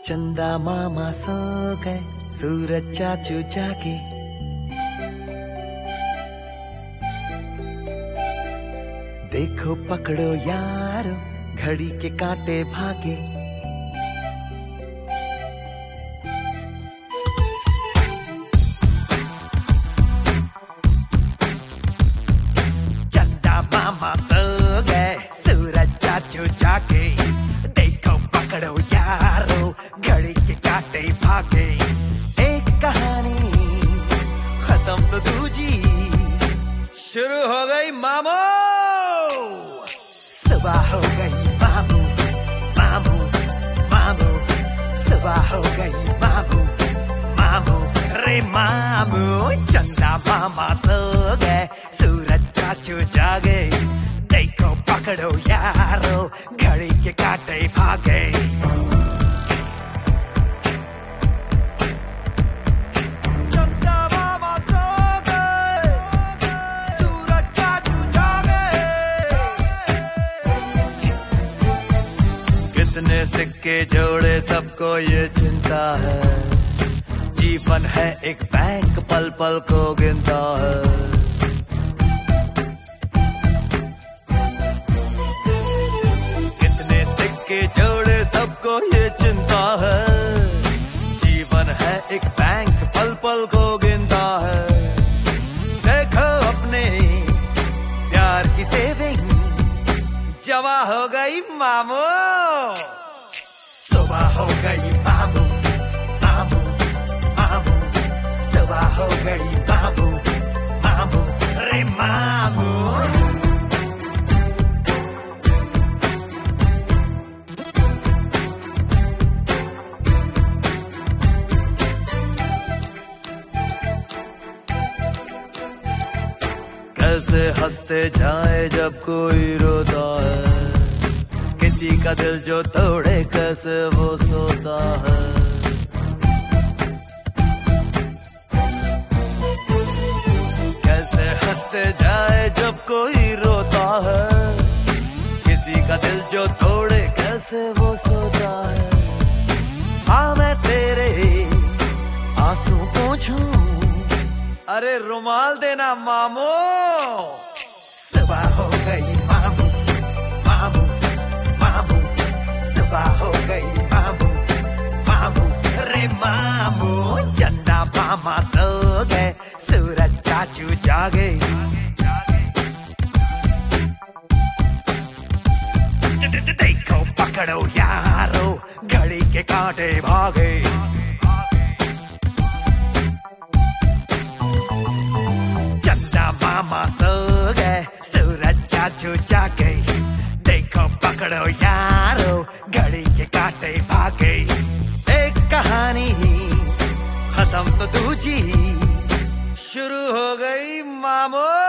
चंदा मामा सो गए, सूरज चाचू जागे। देखो पकड़ो यारो, घड़ी के कांटे भागे। चंदा मामा सो गए, सूरज चाचू जागे। देखो पकड़ो यारो, घड़ी के कांटे भागे। एक कहानी खत्म तो दूजी शुरू हो गई मामू। सुबह हो गई मामू, मामू, मामू। सुबह हो गई मामू, मामू, रे मामू। चंदा मामा सो गए, सूरज चाचू जागे। देखो पकड़ो यारो, घड़ी के कांटे भागे। चंदा मामा सो गए, सूरज चाचू जागे। कितने सिक्के जोड़े सबको ये चिंता है। जीवन है एक बैंक, पल पल को गिनता है। के जोड़े सबको ये चिंता है। जीवन है एक बैंक, पल पल को गिनता है। देखो अपने प्यार की सेविंग जमा हो गई मामू। सुबह हो गई मामू, मामू, मामू। सुबह हो गई मामू, मामू, रे मामू। कैसे हंसते जाए जब कोई रोता है। किसी का दिल जो तोड़े कैसे वो सोता है। कैसे हंसते जाए जब कोई रोता है। किसी का दिल जो तोड़े कैसे वो सोता है। हाँ मैं तेरे आंसू पोंछूं, अरे रुमाल देना मामू। सुबह हो गई मामू, मामू, मामू। सुबह हो गई मामू, मामू, रे मामू। चंदा मामा सो गए, सूरज चाचू जागे। देखो पकड़ो यारो, घड़ी के कांटे भागे। मामा सो गए, सूरज चाचू जागे। देखो पकड़ो यारो, घड़ी के कांटे भागे। एक कहानी खत्म तो दूजी शुरू हो गई मामू।